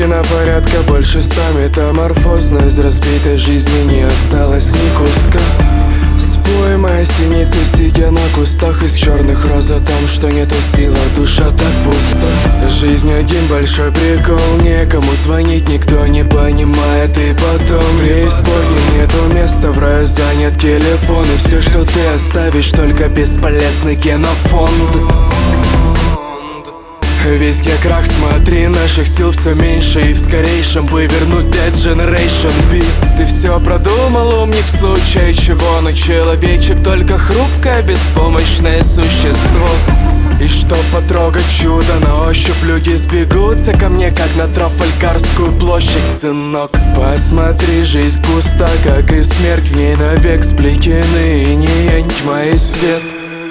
Пройдено порядка больше 100 метаморфоз, но из разбитой жизни не осталось ни куска. Спой моя синица, сидя на кустах из черных роз, о том, что нету силы, душа так пуста. Жизнь один большой прикол, некому звонить, никто не понимает. И потом в преисподней нету места, в раю занят телефон. И все, что ты оставишь, только бесполезный генофонд. Весь я крах, смотри, наших сил все меньше. И в скорейшем бы вернуть Dead Generation B. Ты все продумал, умник, в случае чего. Но человечек только хрупкое, беспомощное существо. И чтоб потрогать чудо, на ощупь люди сбегутся ко мне, как на Трафальгарскую площадь, сынок. Посмотри, жизнь пуста, как и смерть, в ней навек сплетены иней, тьма и свет.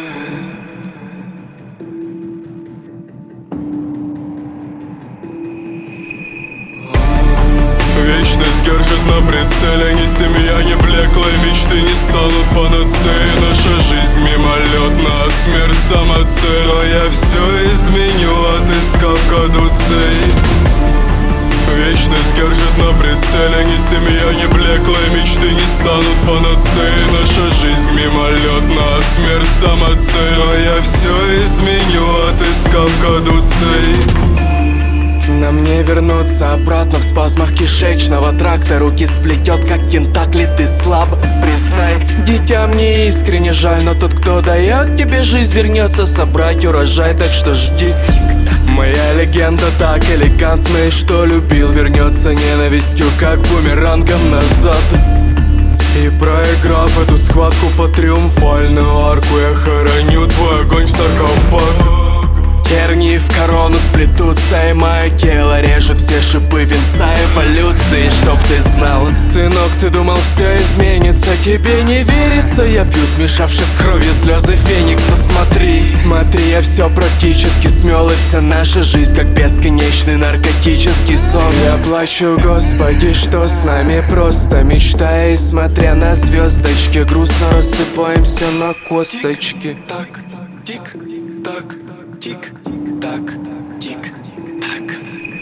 Вечность держит на прицеле, ни семья, ни блеклые мечты не станут панацеей. Наша жизнь мимолетна, а смерть самоцель. Но я все изменю, отыскав кадуцей. Вечность держит на прицеле, ни семья, ни блеклые мечты не станут панацеей. Наша жизнь мимолетна, а смерть самоцель. Но я все изменю, отыскав кадуцей. На мне вернуться обратно в спазмах кишечного тракта. Руки сплетет, как тентакли, ты слаб, признай. Дитя, мне искренне жаль, но тот, кто дает тебе жизнь, вернется собрать урожай, так что жди. Моя легенда так элегантная, что любил, вернется ненавистью, как бумерангом назад. И проиграв эту схватку по триумфальную арку, я хороню твой огонь в саркофаг. Тернии в корону сплетутся, и мое тело режут все шипы венца эволюции, чтоб ты знал. Сынок, ты думал, все изменится, тебе не верится. Я пью, смешавшись с кровью, слезы феникса. Смотри, смотри, я все практически смел, и вся наша жизнь, как бесконечный наркотический сон. Я плачу, Господи, что с нами, просто мечтая, и смотря на звездочки, грустно рассыпаемся на косточки. Так, тик, так, тик, так, тик, так.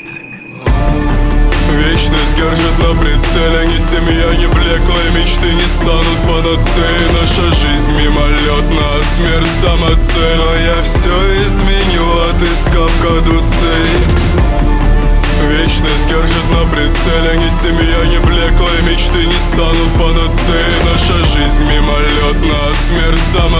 Вечность держит на прицеле, ни семья, ни блеклые мечты не станут панацеей. Наша жизнь мимолетна, а смерть самоцель. Но я все изменю, отыскав кадуцей. Вечность держит на прицеле, ни семья, ни блеклые мечты не станут панацеей. Наша жизнь мимолетна, а смерть самоцель.